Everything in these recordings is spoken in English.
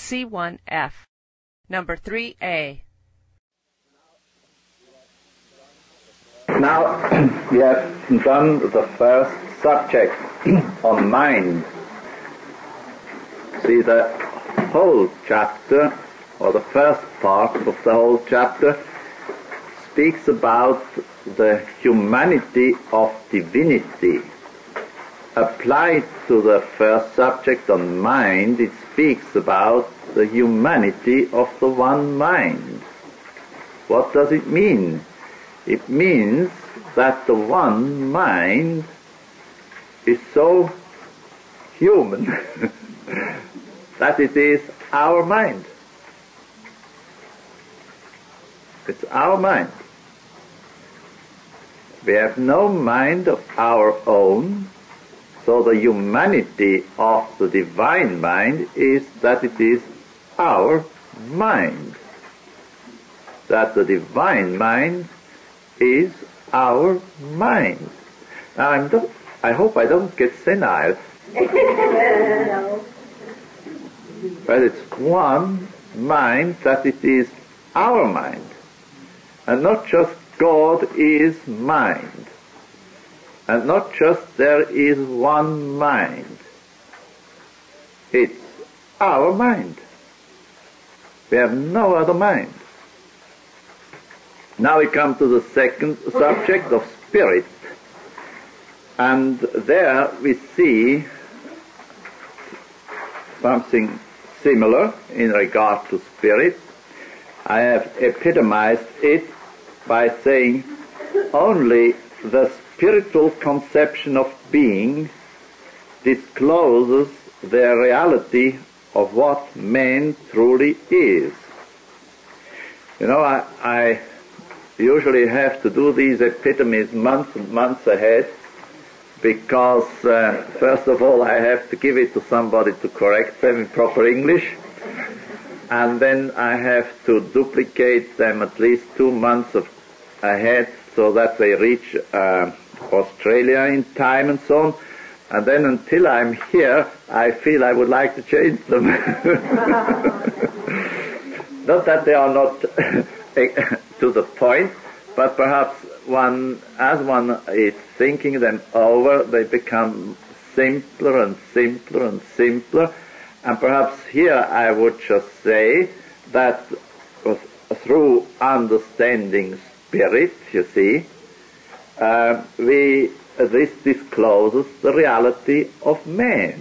C1F. Number 3A. Now, we have done the first subject on mind. See, the whole chapter, or the first part of the whole chapter, speaks about the humanity of divinity. Applied to the first subject on mind, it speaks about the humanity of the one mind. What does it mean? It means that the one mind is so human that it is our mind. It's our mind. We have no mind of our own, so the humanity of the divine mind is that it is our mind. That the divine mind is our mind. Now I hope I don't get senile. But it's one mind, that it is our mind. And not just God is mind. And not just there is one mind. It's our mind. We have no other mind. Now we come to the second subject of spirit. And there we see something similar in regard to spirit. I have epitomized it by saying only the spiritual conception of being discloses the reality of what man truly is. You know, I usually have to do these epitomes months and months ahead, because first of all I have to give it to somebody to correct them in proper English, and then I have to duplicate them at least 2 months ahead so that they reach Australia in time and so on. And then until I'm here, I feel I would like to change them. Not that they are not to the point, but perhaps as one is thinking them over, they become simpler and simpler and simpler. And perhaps here I would just say that through understanding spirit, you see, this discloses the reality of man.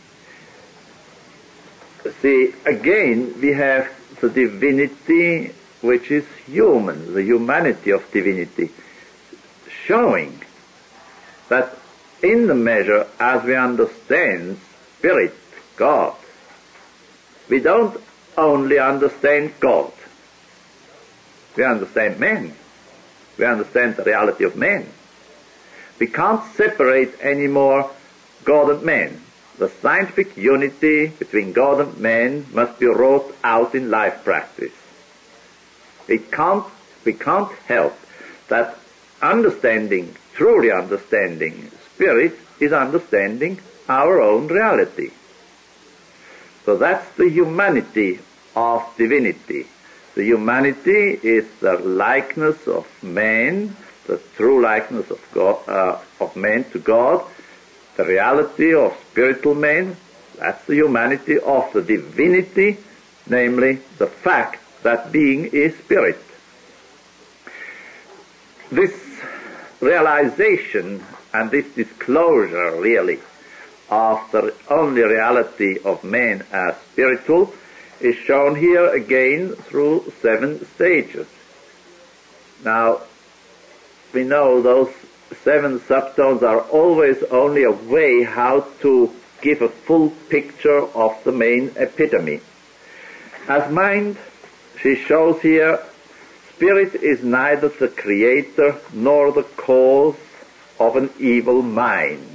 See, again, we have the divinity which is human, the humanity of divinity, showing that in the measure as we understand spirit, God, we don't only understand God. We understand man. We understand the reality of man. We can't separate anymore God and man. The scientific unity between God and man must be wrought out in life practice. We can't help that understanding, truly understanding spirit, is understanding our own reality. So that's the humanity of divinity. The humanity is the likeness of man, the true likeness of God, of man to God, the reality of spiritual man. That's the humanity of the divinity, namely the fact that being is spirit. This realization and this disclosure, really, of the only reality of man as spiritual is shown here again through 7 stages. Now, we know those 7 subtones are always only a way how to give a full picture of the main epitome. As mind, she shows here, spirit is neither the creator nor the cause of an evil mind.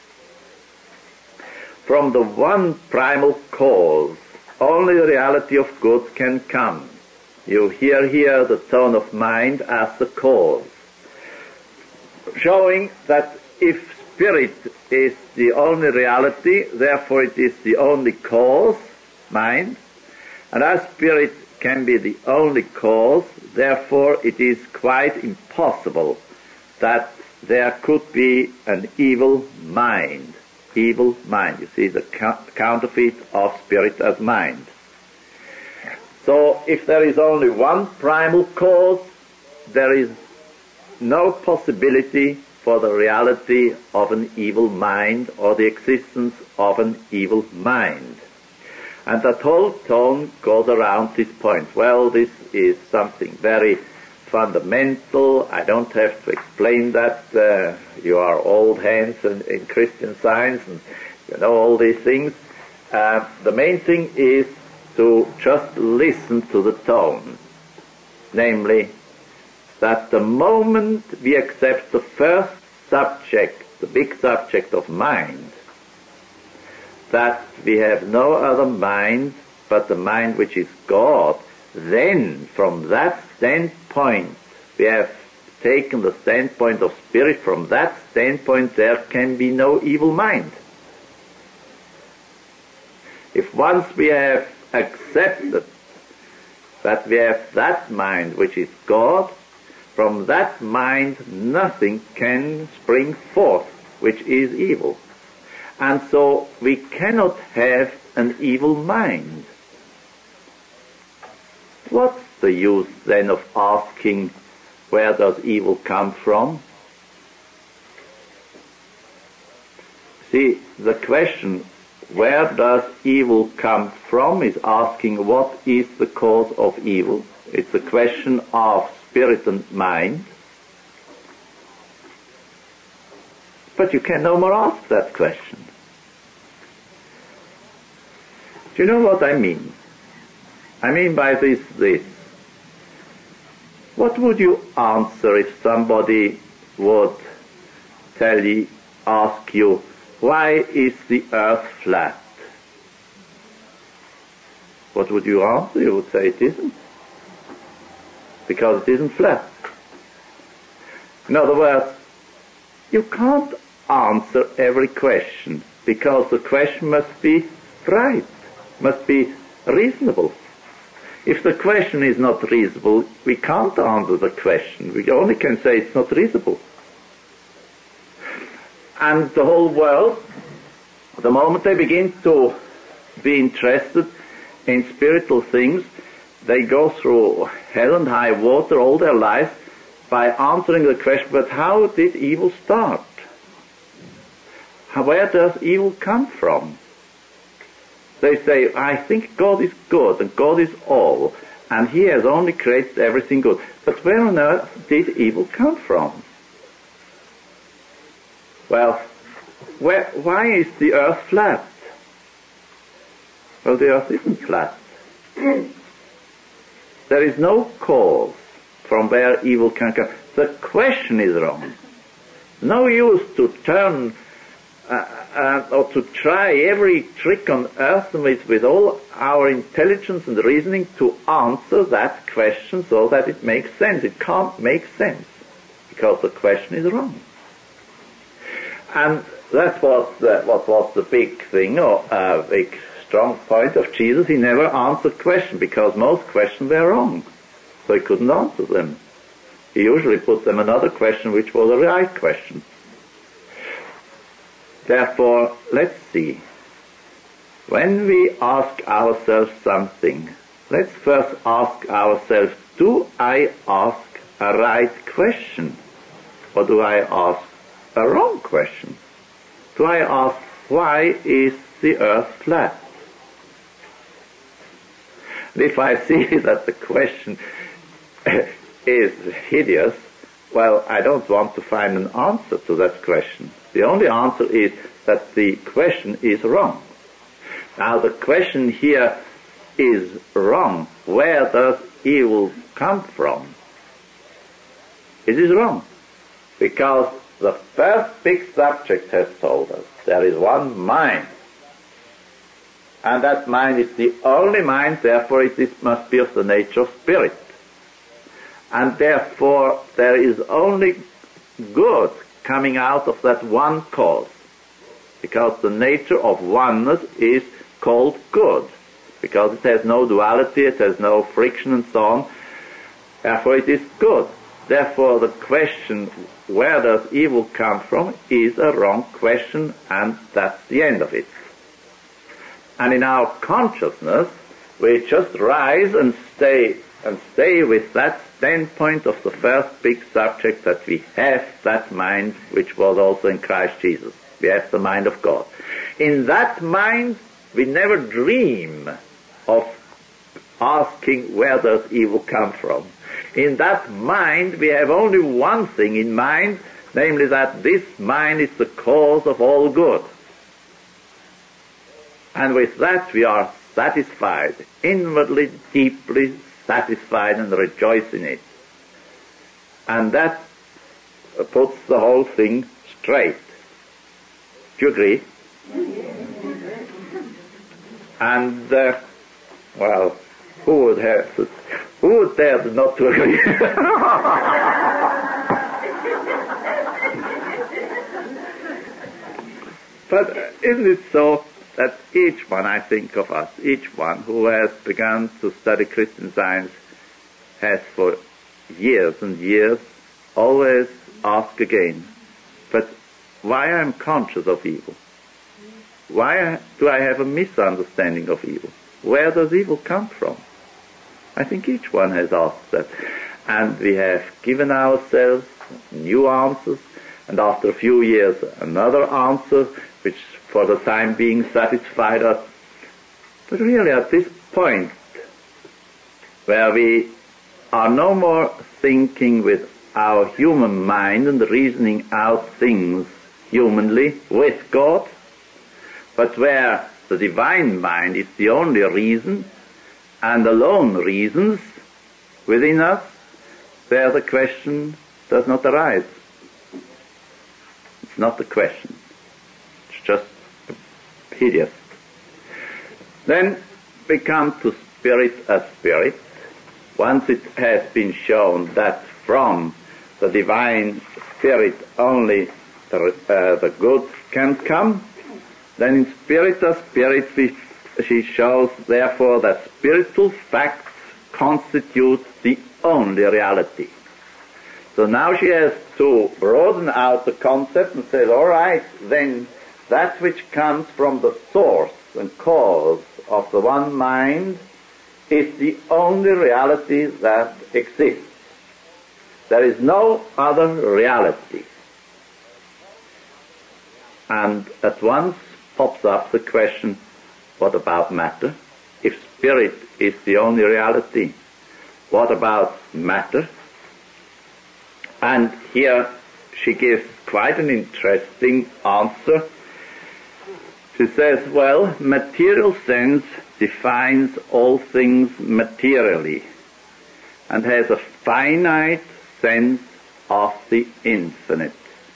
From the one primal cause, only the reality of good can come. You hear here the tone of mind as the cause, showing that if spirit is the only reality, therefore it is the only cause, mind, And as spirit can be the only cause, therefore it is quite impossible that there could be an evil mind. Evil mind, you see, the counterfeit of spirit as mind. So if there is only one primal cause, there is no possibility for the reality of an evil mind or the existence of an evil mind. And that whole tone goes around this point. Well, this is something very fundamental. I don't have to explain that. You are old hands in Christian Science and you know all these things. The main thing is to just listen to the tone. Namely, that the moment we accept the first subject, the big subject of mind, that we have no other mind but the mind which is God, then from that standpoint, we have taken the standpoint of spirit, from that standpoint there can be no evil mind. If once we have accepted that we have that mind which is God, from that mind nothing can spring forth which is evil. And so we cannot have an evil mind. What's the use then of asking where does evil come from? See, the question where does evil come from is asking what is the cause of evil. It's a question of spirit and mind. But you can no more ask that question. Do you know what I mean? I mean by this. What would you answer if somebody would ask you, why is the earth flat? What would you answer? You would say it isn't. Because it isn't flat. In other words, you can't answer every question because the question must be right, must be reasonable. If the question is not reasonable, we can't answer the question. We only can say it's not reasonable. And the whole world, the moment they begin to be interested in spiritual things, they go through hell and high water all their lives by answering the question, but how did evil start? Where does evil come from? They say, I think God is good and God is all, and He has only created everything good. But where on earth did evil come from? Well, why is the earth flat? Well, the earth isn't flat. There is no cause from where evil can come. The question is wrong. No use to turn or to try every trick on earth with all our intelligence and reasoning to answer that question so that it makes sense. It can't make sense because the question is wrong. And that's what was the big thing, or big strong point of Jesus. He never answered questions because most questions were wrong. So he couldn't answer them. He usually put them another question which was a right question. Therefore, let's see. When we ask ourselves something, let's first ask ourselves, do I ask a right question? Or do I ask a wrong question? Do I ask, why is the earth flat? And if I see that the question is hideous, well, I don't want to find an answer to that question. The only answer is that the question is wrong. Now, the question here is wrong. Where does evil come from? It is wrong. Because the first big subject has told us there is one mind. And that mind is the only mind, therefore it must be of the nature of spirit. And therefore there is only good coming out of that one cause. Because the nature of oneness is called good. because it has no duality, it has no friction and so on. Therefore it is good. Therefore the question, where does evil come from, is a wrong question, and that's the end of it. And in our consciousness, we just rise and stay with that standpoint of the first big subject, that we have that mind which was also in Christ Jesus. We have the mind of God. In that mind, we never dream of asking where does evil come from. In that mind, we have only one thing in mind, namely that this mind is the cause of all good. And with that we are satisfied, inwardly, deeply satisfied, and rejoice in it. And that puts the whole thing straight. Do you agree? And, well, who would dare not to agree? But isn't it so that each one, I think of us, each one who has begun to study Christian Science has for years and years always asked again, but why I'm conscious of evil? Why do I have a misunderstanding of evil? Where does evil come from? I think each one has asked that. And we have given ourselves new answers, and after a few years another answer, which for the time being satisfied us. But really at this point, where we are no more thinking with our human mind and reasoning out things humanly with God, but where the divine mind is the only reason and alone reasons within us, there the question does not arise. It's not the question. It's just hideous. Then we come to spirit as spirit. Once it has been shown that from the divine spirit only the good can come, then in spirit as spirit she shows therefore that spiritual facts constitute the only reality. So now she has to broaden out the concept and says, all right, then that which comes from the source and cause of the one mind is the only reality that exists. There is no other reality. And at once pops up the question, what about matter? If spirit is the only reality, what about matter? And here she gives quite an interesting answer. She says, well, material sense defines all things materially and has a finite sense of the infinite.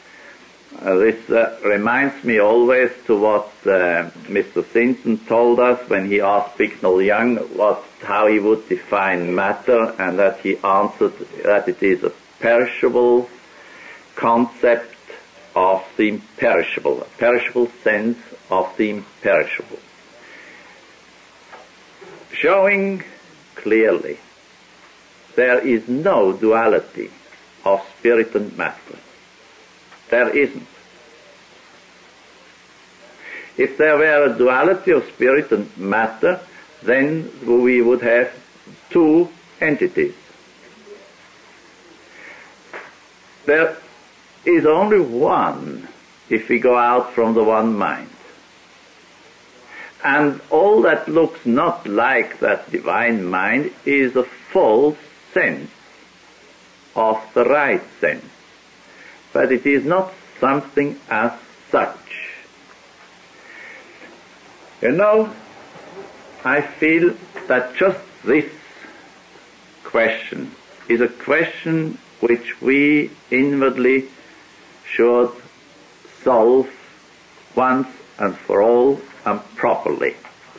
This reminds me always to what Mr. Sinton told us when he asked Bicknell Young how he would define matter, and that he answered that it is a perishable concept of the imperishable, a perishable sense of the imperishable. Showing clearly there is no duality of spirit and matter. There isn't. If there were a duality of spirit and matter, then we would have two entities. There is only one if we go out from the one mind. And all that looks not like that divine mind is a false sense of the right sense. But it is not something as such. You know, I feel that just this question is a question which we inwardly should solve once and for all and properly.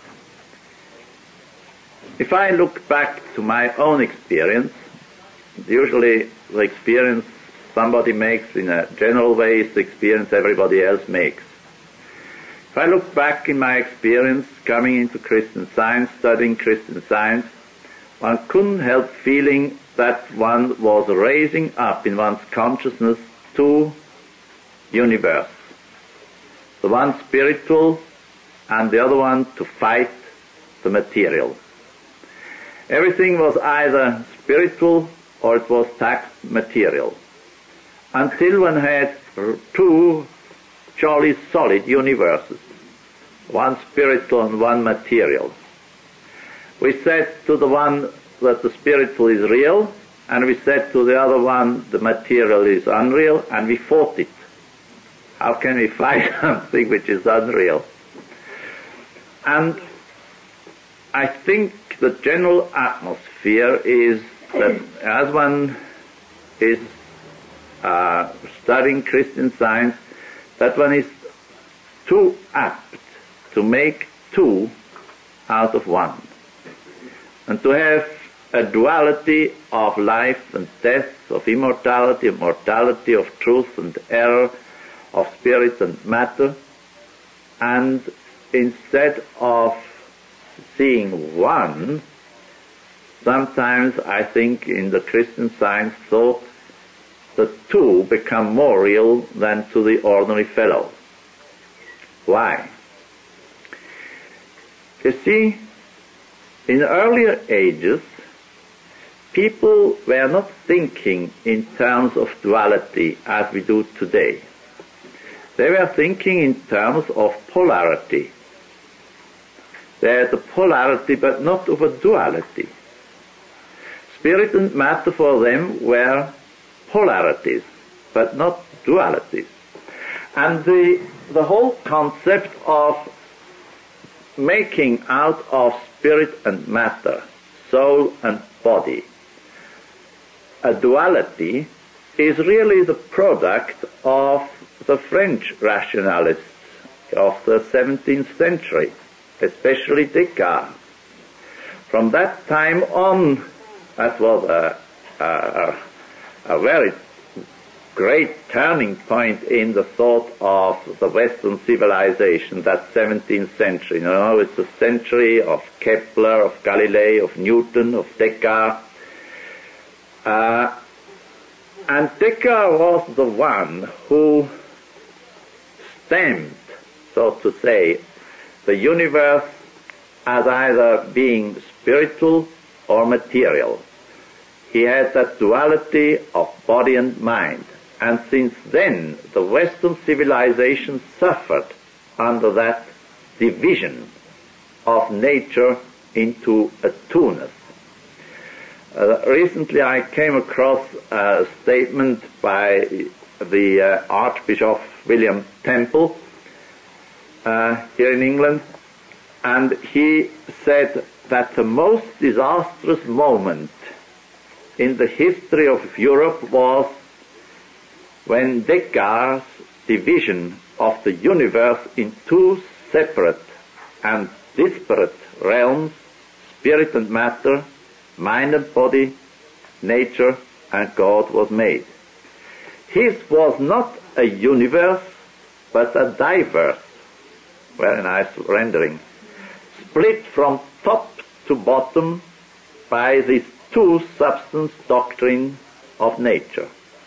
If I look back to my own experience, usually the experience somebody makes in a general way is the experience everybody else makes. If I look back in my experience coming into Christian Science, studying Christian Science, one couldn't help feeling that one was raising up in one's consciousness two universes. The one spiritual and the other one to fight the material. Everything was either spiritual or it was taxed material. Until one had two jolly solid universes, one spiritual and one material. We said to the one that the spiritual is real, and we said to the other one the material is unreal, and we fought it. How can we fight something which is unreal? And I think the general atmosphere is that as one is studying Christian Science, that one is too apt to make two out of one, and to have a duality of life and death, of immortality and mortality, of truth and error, of spirit and matter, and instead of seeing one, sometimes I think in the Christian Science thought the two become more real than to the ordinary fellow. Why? You see, in earlier ages, people were not thinking in terms of duality as we do today. They were thinking in terms of polarity. They had a polarity, but not of a duality. Spirit and matter for them were polarities, but not dualities. And the whole concept of making out of spirit and matter, soul and body, a duality, is really the product of the French rationalists of the 17th century, especially Descartes. From that time on, that was a very great turning point in the thought of the Western civilization, that 17th century. You know, it's a century of Kepler, of Galilei, of Newton, of Descartes. And Descartes was the one who stamped, so to say, the universe as either being spiritual or material. He had that duality of body and mind. And since then, the Western civilization suffered under that division of nature into a two-ness. Recently I came across a statement by the Archbishop William Temple here in England, and he said that the most disastrous moment in the history of Europe was when Descartes' division of the universe in two separate and disparate realms, spirit and matter, mind and body, nature and God, was made. His was not a universe, but a diverse, very nice rendering, split from top to bottom by this two-substance doctrine of nature.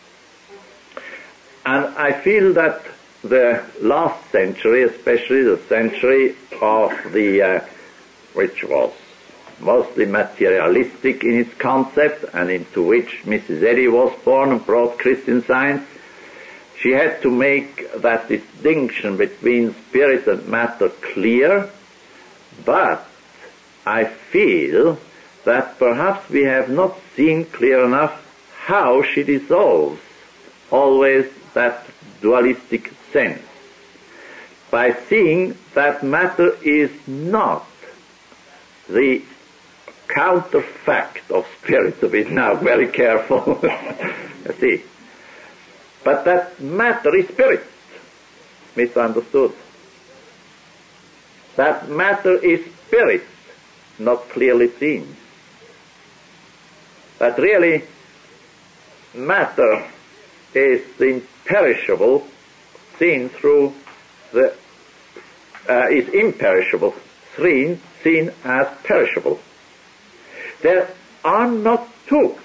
And I feel that the last century, especially the century of the, which was mostly materialistic in its concept, and into which Mrs. Eddy was born and brought Christian Science, she had to make that distinction between spirit and matter clear, but I feel that perhaps we have not seen clear enough how she dissolves always that dualistic sense, by seeing that matter is not the counterfact of spirit, to be now very careful, you see, but that matter is spirit, misunderstood. That matter is spirit, not clearly seen. That really matter is the imperishable seen through the is imperishable, seen as perishable. There are not two.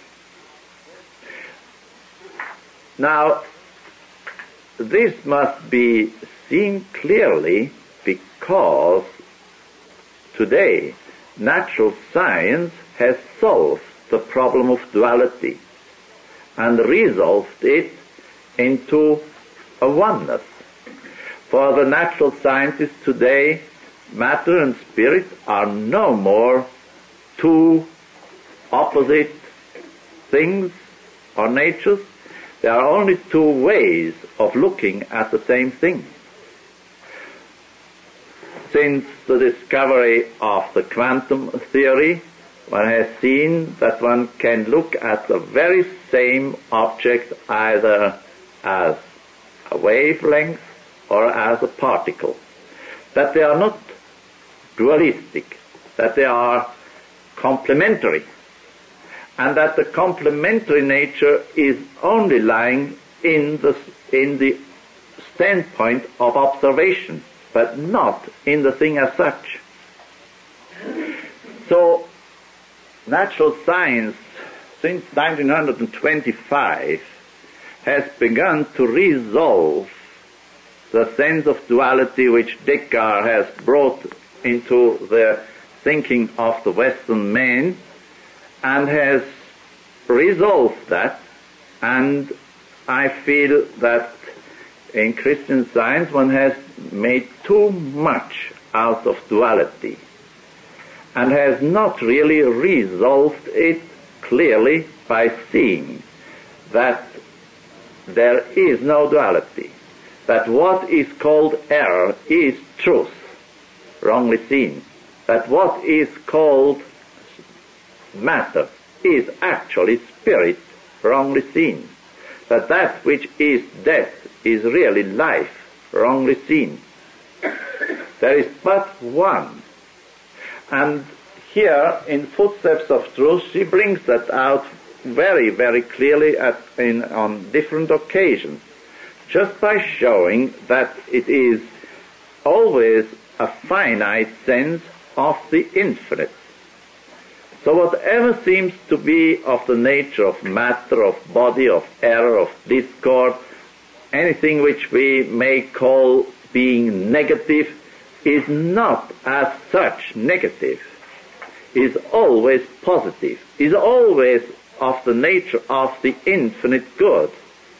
Now, this must be seen clearly because today natural science has solved the problem of duality and resolved it into a oneness. For the natural scientists today, matter and spirit are no more two opposite things or natures. There are only two ways of looking at the same thing. Since the discovery of the quantum theory, one has seen that one can look at the very same object either as a wavelength or as a particle. That they are not dualistic, that they are complementary, and that the complementary nature is only lying in the standpoint of observation, but not in the thing as such. So, natural science, since 1925, has begun to resolve the sense of duality which Descartes has brought into the thinking of the Western man, and has resolved that. And I feel that in Christian Science one has made too much out of duality and has not really resolved it clearly by seeing that there is no duality, that what is called error is truth, wrongly seen, that what is called matter is actually spirit, wrongly seen, that that which is death is really life, wrongly seen. There is but one. And here, in Footsteps of Truth, she brings that out very, very clearly on different occasions, just by showing that it is always a finite sense of the infinite. So whatever seems to be of the nature of matter, of body, of error, of discord, anything which we may call being negative, is not as such negative, is always positive, is always of the nature of the infinite good.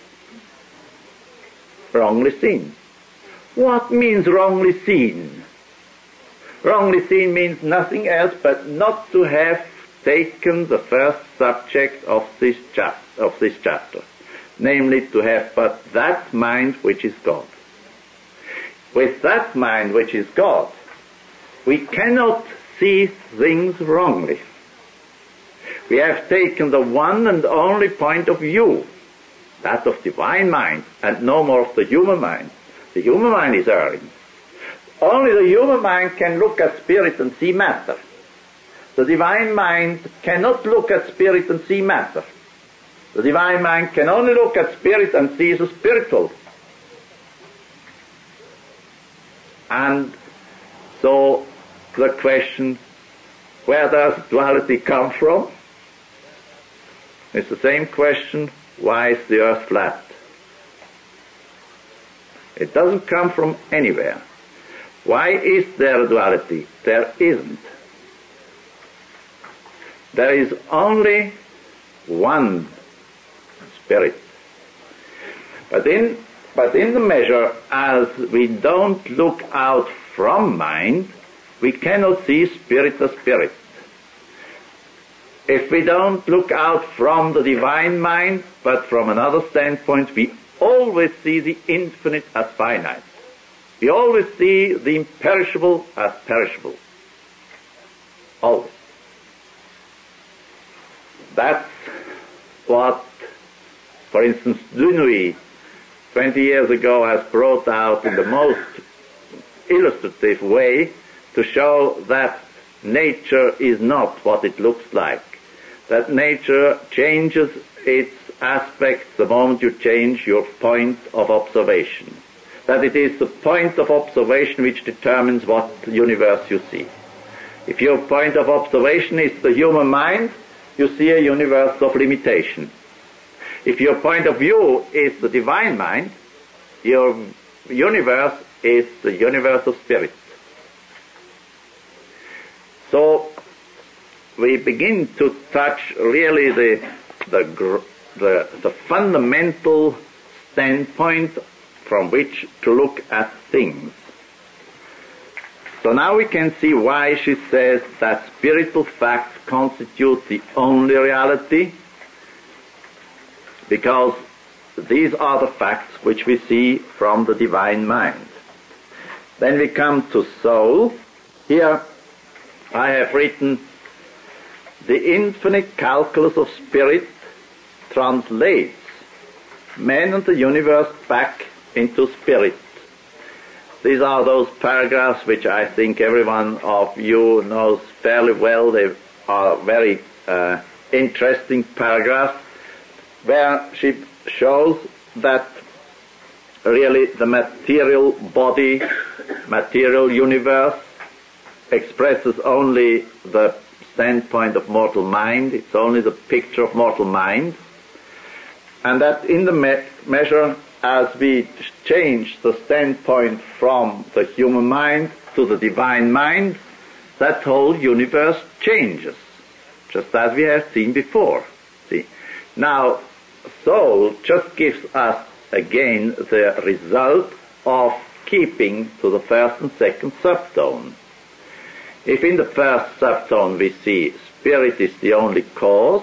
Wrongly seen. What means wrongly seen? Wrongly seen means nothing else but not to have taken the first subject of this chapter, namely to have but that mind which is God. With that mind which is God, we cannot see things wrongly. We have taken the one and only point of view, that of divine mind, and no more of the human mind. The human mind is erring. Only the human mind can look at spirit and see matter. The divine mind cannot look at spirit and see matter. The divine mind can only look at spirit and see the spiritual. And so the question, where does duality come from? It's the same question, why is the earth flat? It doesn't come from anywhere. Why is there a duality? There isn't. There is only one spirit. But in the measure as we don't look out from mind, we cannot see spirit as spirit. If we don't look out from the divine mind, but from another standpoint, we always see the infinite as finite. We always see the imperishable as perishable. Always. That's what, for instance, Dunois 20 years ago has brought out in the most illustrative way to show that nature is not what it looks like. That nature changes its aspect the moment you change your point of observation. that it is the point of observation which determines what universe you see. If your point of observation is the human mind, you see a universe of limitation. If your point of view is the divine mind, your universe is the universe of spirit. So we begin to touch really the fundamental standpoint from which to look at things. So now we can see why she says that spiritual facts constitute the only reality, because these are the facts which we see from the divine mind. Then we come to soul. Here I have written, the infinite calculus of spirit translates man and the universe back into spirit. These are those paragraphs which I think every one of you knows fairly well. They are very interesting paragraphs, where she shows that really the material body, material universe, expresses only the standpoint of mortal mind. It's only the picture of mortal mind. And that in the measure as we change the standpoint from the human mind to the divine mind, that whole universe changes, just as we have seen before. See? Now, soul just gives us again the result of keeping to the first and second subtone. If in the first subtone we see spirit is the only cause,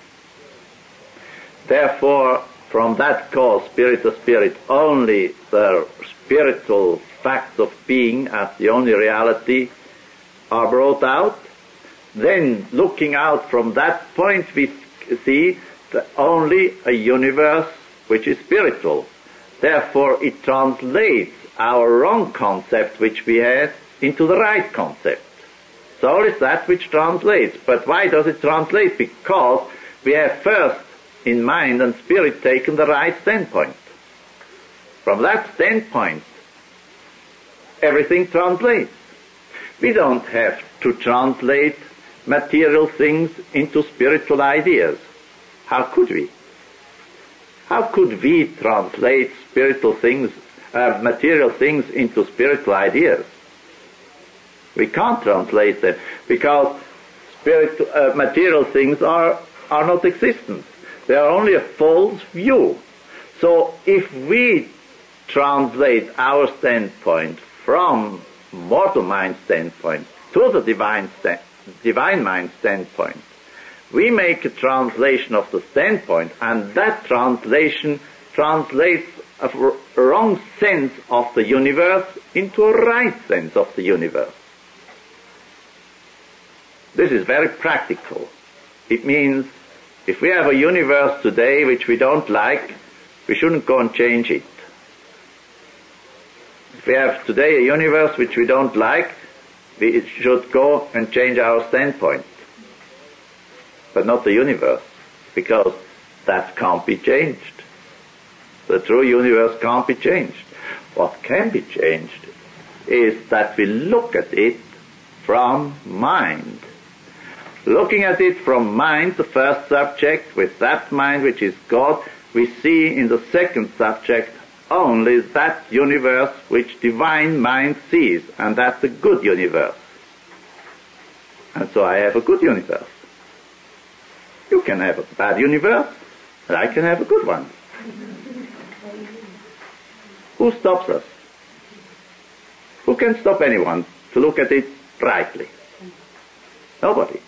therefore from that cause, spirit to spirit, only the spiritual facts of being as the only reality are brought out, then looking out from that point we see only a universe which is spiritual. Therefore it translates our wrong concept which we had into the right concept. Soul is that which translates. But why does it translate? Because we have first in mind and spirit taken the right standpoint. From that standpoint, everything translates. We don't have to translate material things into spiritual ideas. How could we? How could we translate spiritual things, material things into spiritual ideas? We can't translate them because material things are not existent. They are only a false view. So if we translate our standpoint from mortal mind standpoint to the divine mind standpoint, we make a translation of the standpoint, and that translation translates a wrong sense of the universe into a right sense of the universe. This is very practical. It means if we have a universe today which we don't like, we shouldn't go and change it. If we have today a universe which we don't like, we should go and change our standpoint. But not the universe, because that can't be changed. The true universe can't be changed. What can be changed is that we look at it from mind. Looking at it from mind, the first subject, with that mind which is God, we see in the second subject only that universe which divine mind sees, and that's a good universe. And so I have a good universe. You can have a bad universe, and I can have a good one. Who stops us? Who can stop anyone to look at it rightly? Nobody.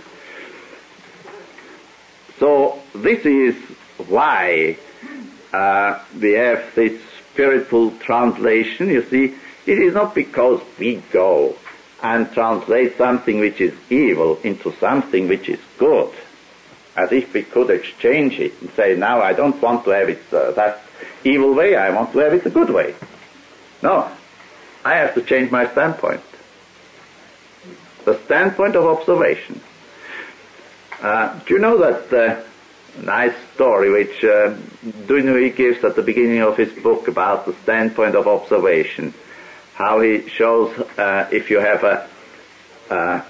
So this is why we have this spiritual translation. You see, it is not because we go and translate something which is evil into something which is good, as if we could exchange it and say, now I don't want to have it that evil way, I want to have it the good way. No, I have to change my standpoint. The standpoint of observation. Do you know that nice story which Dunoui gives at the beginning of his book about the standpoint of observation. How he shows if you have a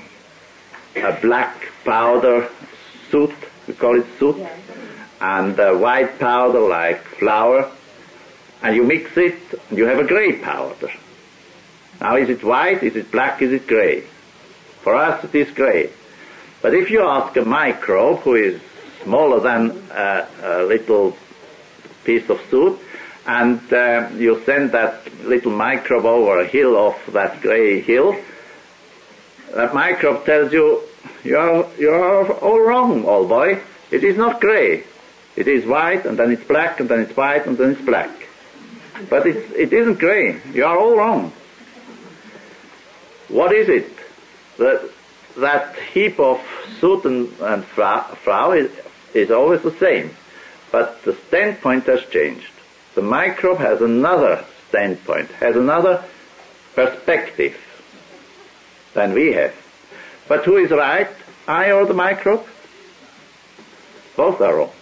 black powder soot, we call it soot, and a white powder like flour, and you mix it, and you have a gray powder. Now, is it white, is it black, is it gray? For us, it is gray. But if you ask a microbe, who is smaller than a little piece of soot, and you send that little microbe over a hill of that gray hill, that microbe tells you, you're all wrong, old boy. It is not gray. It is white, and then it's black, and then it's white, and then it's black. But it isn't gray. You are all wrong. What is it? That heap of soot and flour is always the same, but the standpoint has changed. The microbe has another standpoint, has another perspective than we have. But who is right, I or the microbe? Both are wrong.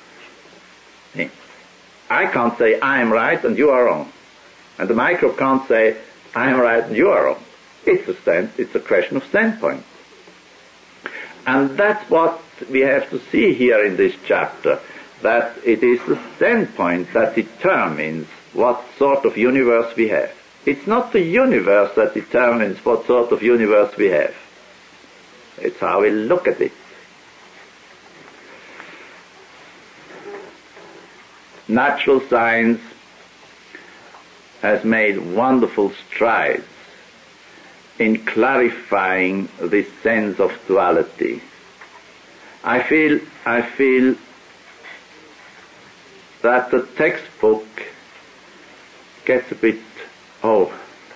I can't say I am right and you are wrong. And the microbe can't say I am right and you are wrong. It's a question of standpoint. And that's what we have to see here in this chapter, that it is the standpoint that determines what sort of universe we have. It's not the universe that determines what sort of universe we have. It's how we look at it. Natural science has made wonderful strides in clarifying this sense of duality. I feel that the textbook gets a bit, how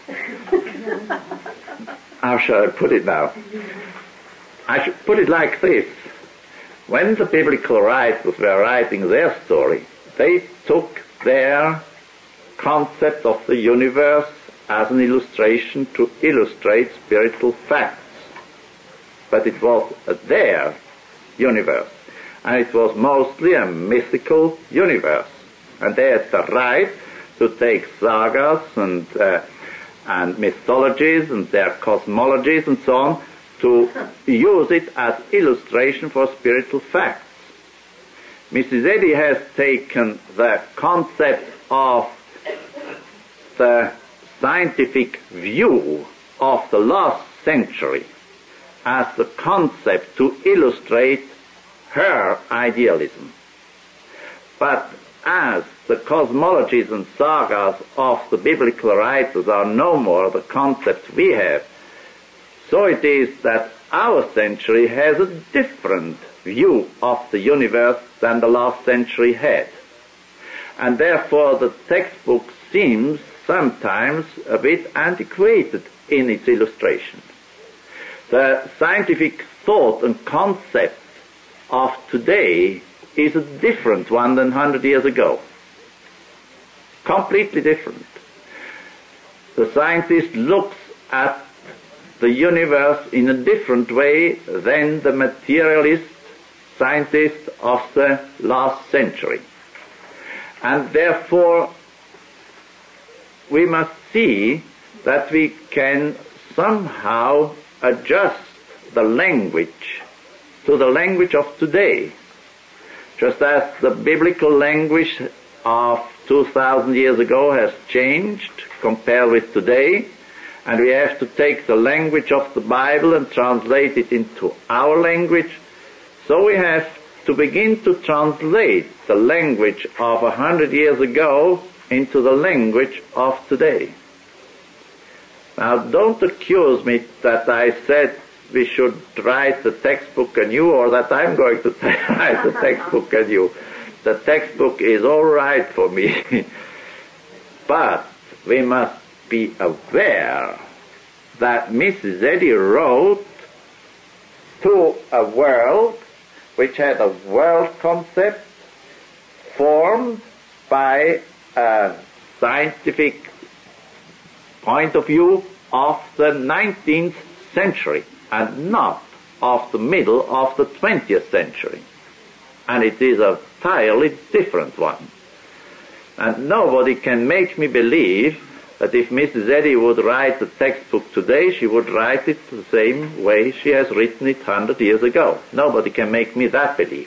shall I put it now? I should put it like this. When the biblical writers were writing their story, they took their concept of the universe as an illustration to illustrate spiritual facts. But it was their universe, and it was mostly a mythical universe. And they had the right to take sagas and mythologies and their cosmologies and so on to use it as illustration for spiritual facts. Mrs. Eddy has taken the concept of the scientific view of the last century as the concept to illustrate her idealism. But as the cosmologies and sagas of the biblical writers are no more the concepts we have, so it is that our century has a different view of the universe than the last century had. And therefore the textbook seems sometimes a bit antiquated in its illustrations. The scientific thought and concept of today is a different one than 100 years ago. Completely different. The scientist looks at the universe in a different way than the materialist scientist of the last century. And therefore, we must see that we can somehow adjust the language to the language of today. Just as the biblical language of 2,000 years ago has changed compared with today, and we have to take the language of the Bible and translate it into our language, so we have to begin to translate the language of 100 years ago into the language of today. Now, don't accuse me that I said we should write the textbook anew, or that I'm going to write the textbook anew. The textbook is all right for me. But we must be aware that Mrs. Eddy wrote to a world which had a world concept formed by a scientific point of view of the 19th century and not of the middle of the 20th century. and it is a entirely different one. And nobody can make me believe that if Mrs. Eddy would write a textbook today, she would write it the same way she has written it 100 years ago. Nobody can make me that believe.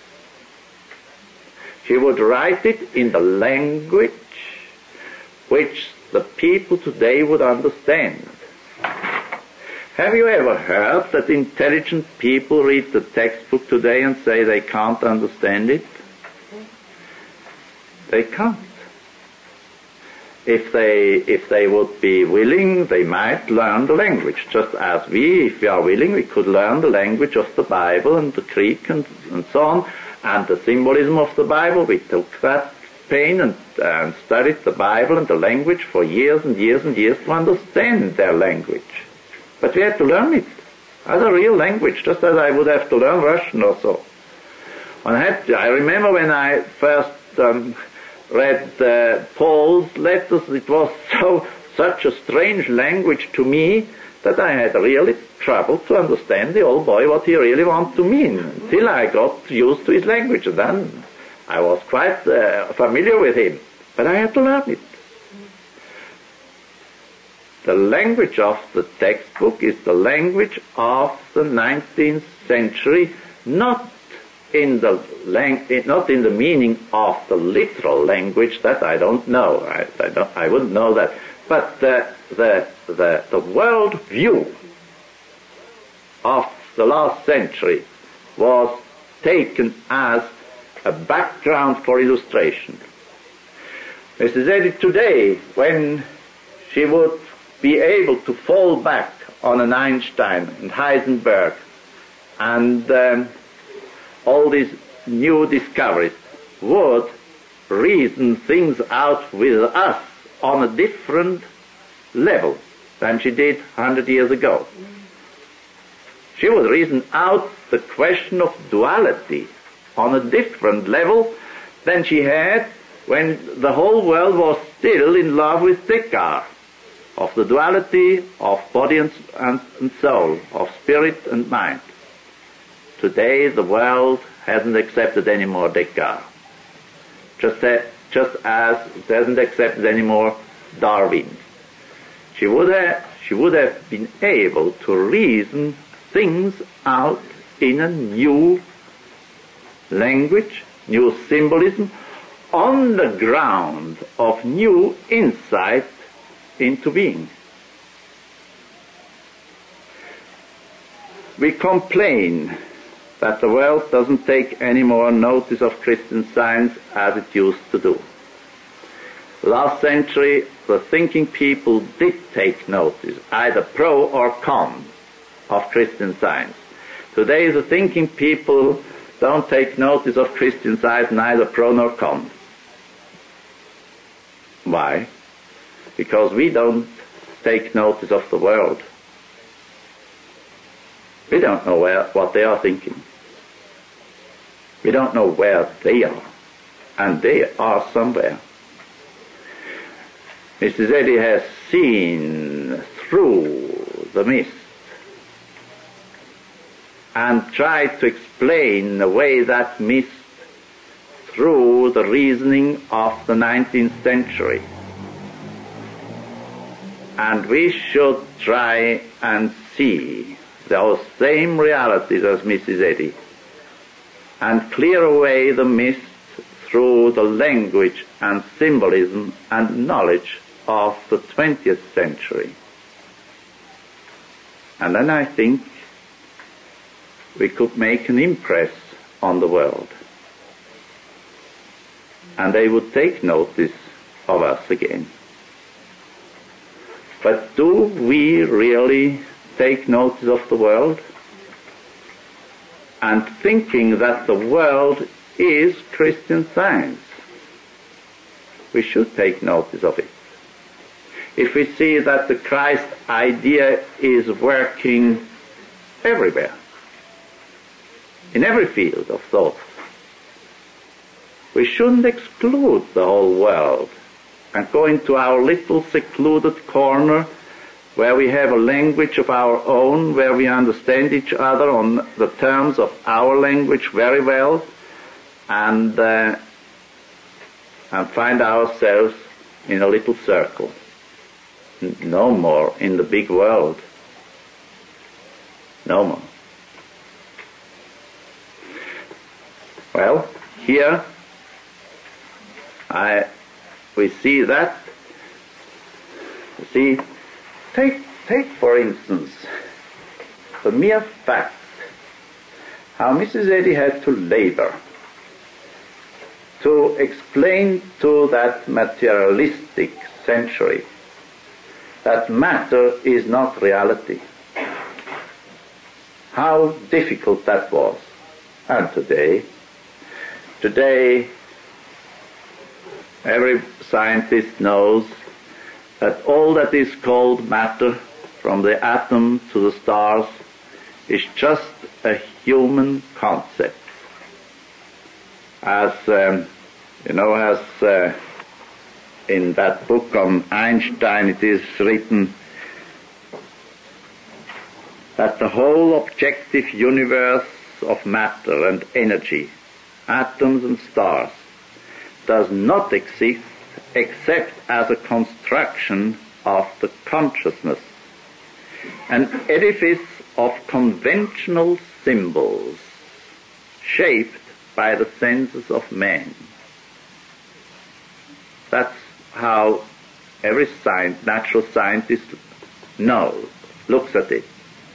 She would write it in the language which the people today would understand. Have you ever heard that intelligent people read the textbook today and say they can't understand it? They can't. If they would be willing, they might learn the language. Just as if we are willing, we could learn the language of the Bible and the Greek and so on, and the symbolism of the Bible. We took that pain and studied the Bible and the language for years and years and years to understand their language. But we had to learn it as a real language, just as I would have to learn Russian or so. I remember when I first read Paul's letters, it was such a strange language to me that I had really trouble to understand the old boy what he really wanted to mean, until I got used to his language, and then I was quite familiar with him. But I had to learn it. The language of the textbook is the language of the 19th century, not in the meaning of the literal language. That I don't know. I wouldn't know that. But the world view of the last century was taken as a background for illustration. Mrs. Eddy today, when she would be able to fall back on an Einstein and Heisenberg and all these new discoveries, would reason things out with us on a different level than she did 100 years ago. She would reason out the question of duality on a different level than she had when the whole world was still in love with Descartes, of the duality of body and soul, of spirit and mind. Today the world hasn't accepted any more Descartes, just as it hasn't accepted any more Darwin. She would have been able to reason things out in a new language, new symbolism, on the ground of new insight into being. We complain that the world doesn't take any more notice of Christian Science as it used to do. Last century, the thinking people did take notice, either pro or con, of Christian Science. Today, the thinking people don't take notice of Christian Science, neither pro nor con. Why? Because we don't take notice of the world. We don't know what they are thinking. We don't know where they are. And they are somewhere. Mrs. Eddy has seen through the mist and tried to explain away that mist through the reasoning of the 19th century. And we should try and see those same realities as Mrs. Eddy and clear away the mist through the language and symbolism and knowledge of the 20th century. And then I think we could make an impress on the world. And they would take notice of us again. But do we really take notice of the world? And thinking that the world is Christian Science, we should take notice of it. If we see that the Christ idea is working everywhere, in every field of thought, we shouldn't exclude the whole world and go into our little secluded corner where we have a language of our own, where we understand each other on the terms of our language very well, and find ourselves in a little circle, no more in the big world, no more. Well, here we see that. See, take for instance the mere fact how Mrs. Eddy had to labor to explain to that materialistic century that matter is not reality. How difficult that was. And today every scientist knows that all that is called matter, from the atom to the stars, is just a human concept. As in that book on Einstein it is written that the whole objective universe of matter and energy, atoms and stars, does not exist except as a construction of the consciousness, an edifice of conventional symbols shaped by the senses of man. That's how every natural scientist looks at it.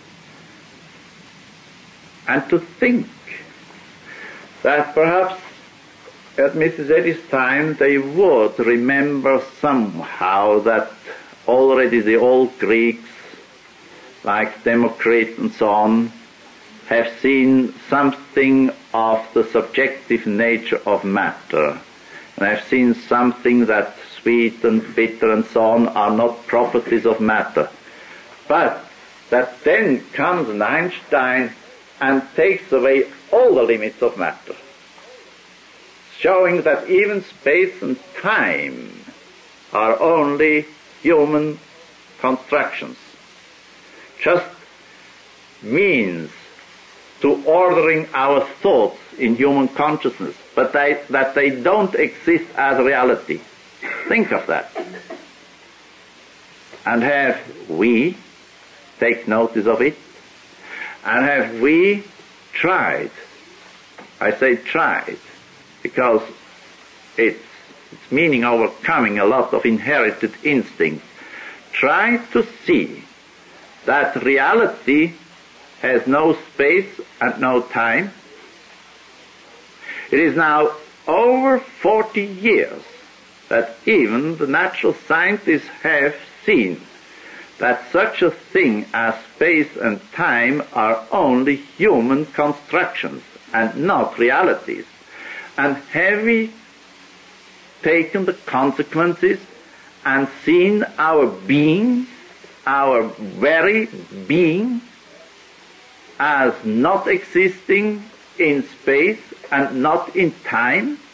And to think that perhaps at Mrs. Eddy's time they would remember somehow that already the old Greeks, like Democritus and so on, have seen something of the subjective nature of matter, and have seen something that sweet and bitter and so on are not properties of matter. But that then comes an Einstein and takes away all the limits of matter, showing that even space and time are only human constructions, just means to ordering our thoughts in human consciousness, but that they don't exist as reality. Think of that. And have we take notice of it? And have we tried, I say tried, because it's meaning overcoming a lot of inherited instincts, try to see that reality has no space and no time? It is now over 40 years that even the natural scientists have seen that such a thing as space and time are only human constructions and not realities. And have we taken the consequences and seen our being, our very being, as not existing in space and not in time?